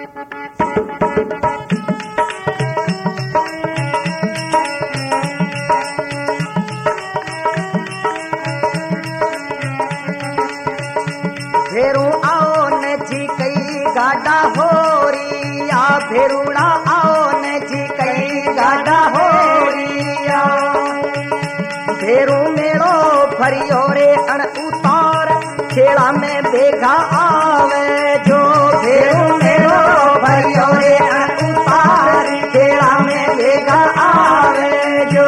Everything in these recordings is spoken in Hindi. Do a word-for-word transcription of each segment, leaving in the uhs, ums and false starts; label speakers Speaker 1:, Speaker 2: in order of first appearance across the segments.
Speaker 1: भेरू आओ न जी कई गाडा होरिया, भेरूड़ा आओ न जी कई गाडा होरिया। भेरू मेलो भरियो रे अण उतार, खेड़ा में बेगा आवे जो। भेरू मेलो भरियो रे अण उतार, खेड़ा में बेगा आवे जो।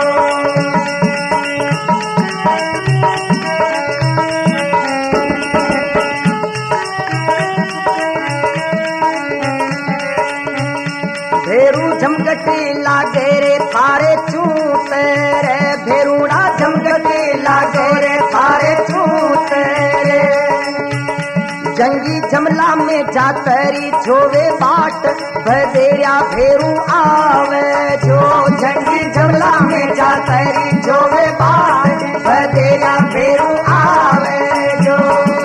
Speaker 1: भेरू झमकटी लागे रे थारे चूत रे, भेरूड़ा झमकटी लागे रे थारे चूत रे। जंगी जमला में जातरी जोवे बाट, भदेरिया भेरू आवे जो। जंगी जमला में जातरी जोवे बाट, भदेरिया भेरू आवे जो।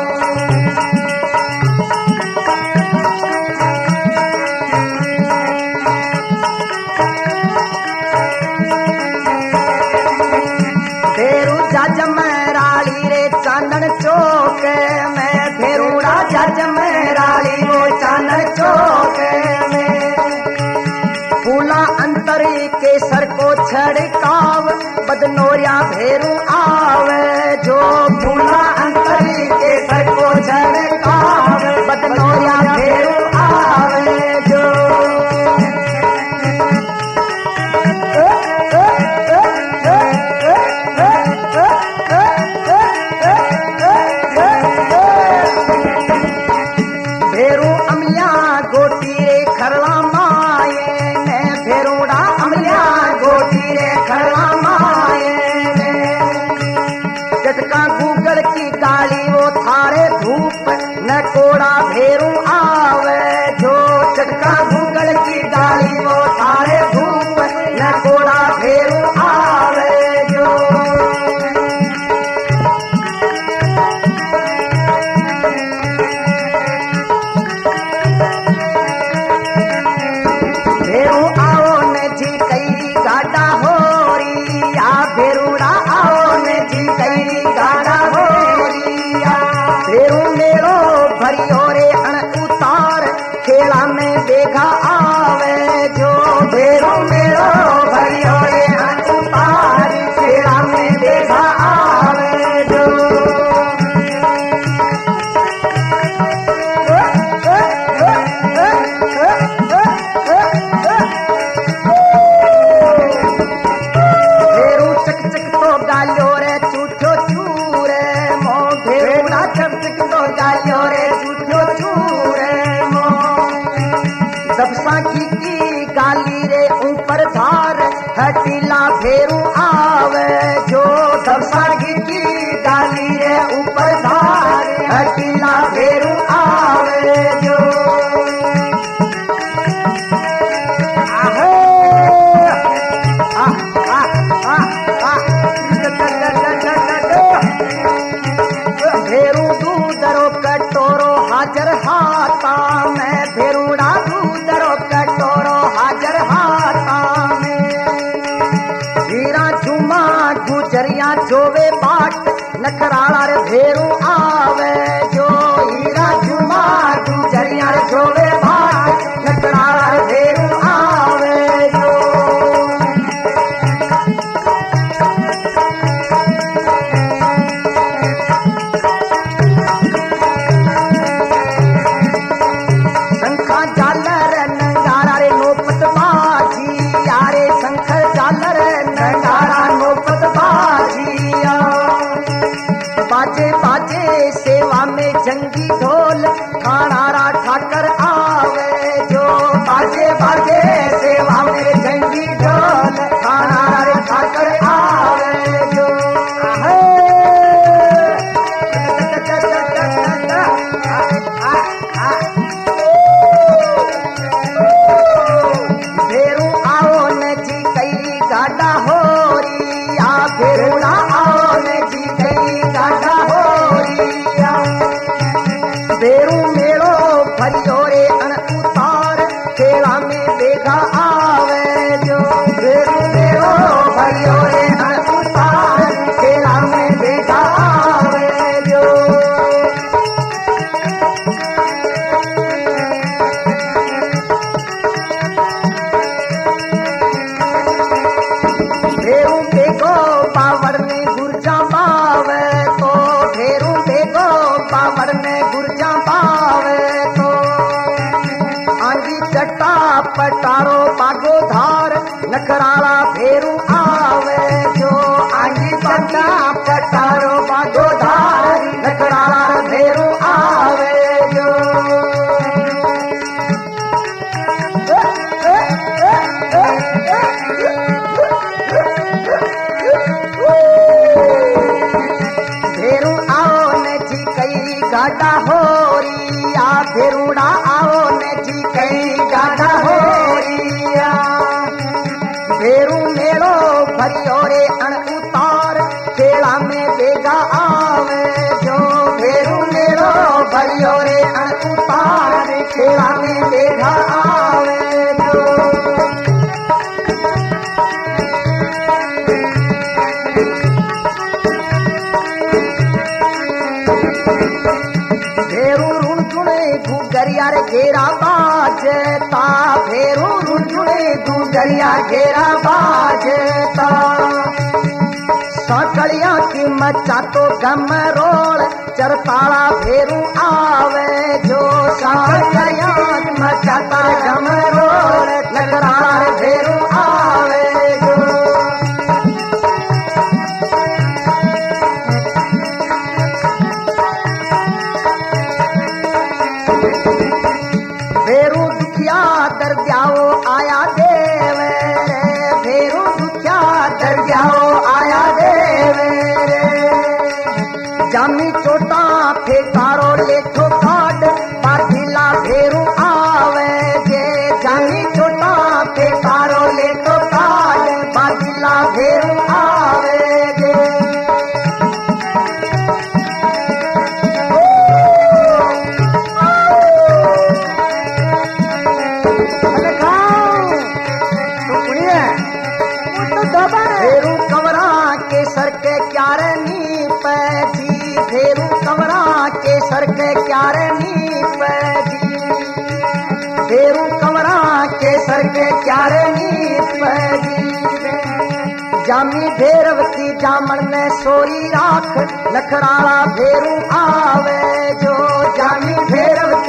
Speaker 1: भेरू जजमराली रे चांदन चौक में, भेरूड़ा जजमराली वो चांदन चौक में। फूला अंतरी के सर को छड़काव, बदनोरिया भेरू आवे जो। फूला अंतरी के सर को छड़काव, बदनोरिया भेरू आवे जो। भेरू अमलिया गोटी रे खरला माये ने, भेरूड़ा अमलिया गोटी रे खरला माये ने। चटका गूगल की गाली वो थारे धूप, न कोड़ा भेरू आवे जो। चटका गूगल की गाली वो थारे धूप, न कोड़ा भेरू आवे जो। भेरू आओ न जी कई गाडा होरिया, भेरूड़ा आओ न जी कई गाडा होरिया। भेरू मेलो भरियो रे अण उतार, खेड़ा में बेगा आवे जो। भेरू मेलो भरियो रे अण उतार, खेड़ा में बेगा आवे जो। भेरू चक चक तो गालियो रे चूठो चूरे मो, भेरूड़ा चक चक तो गालियो रे चूठो चूरे मो। सबसा की की गाली रे ऊपर धार, हटीला भेरू आवे जो। सबसा की की गाली रे ऊपर धार, हटीला भेरू आवे जो। भेरू दूधरो कटोरो हाजर हाथा में, भेरूड़ा दूधरो कटोरो हाजर हाथा में। हीरा झुमा गुजरिया जोवे बाट, नखराला रे भेरू आवे जो। हीरा झुमा गुजरिया जोवे बाट, नखराला रे भेरू आवे जो। शंखा झालर नंगारा रे नोपत बाजी, यारे शंकर झालर नंगारा नोपत बाजिया। बाजे बाजे सेवा में जंगी ढोल, खानारा ठाकर आवे जो। बाजे बाजे सेवा में जंगी ढोल, खानारा रे ठाकर आवे जो। भेरू आओ न जी कई गाडा होरिया, भेरूड़ा आओ न जी कई गाडा होरिया। भेरू मेलो भरियो रे अण उतार, पटारो बागो धार नखराला भेरू आवे जो आंगी बंदा पटारो बागो धार नखराला भेरू आवे जो भेरू आओ ने जी कई गाड़ा होरी आ भेरूड़ा आओ ने जी कई गाड़ा होरिया भेरू मेलो भरियो रे अण उतार खेला में बेगा आवे जो भेरू मेलो भरियो रे अण उतार खेला में बेगा आवे जो गुगरिया रे घेरा बाजता भेरू रुझुने गुगरिया घेरा बाजता सकड़िया की मचा तो गम रोल चरताला भेरू आवे जो सकड़िया की मचाता गम रोल नगराला भेरू आवे जो भेरू दुखिया दर्द्याओ आया देव रे भेरू दुखिया दर्द्याओ आया देव रे जामी चोटा फेकारो लेखो काट पाठिला भेरू आवे जे जामी चोटा फेकारो लेखो काट पाठिला भेरू आवे जे भेरू कवरा के सर के क्यारे नीप जी भेरू कवरा के सर के क्यारे नीप जी भेरू कवरा के सर के क्यारे नीप जी जामी भेरव की जामन में सोरी राख लखराला भेरू आवे जो जामी भेरव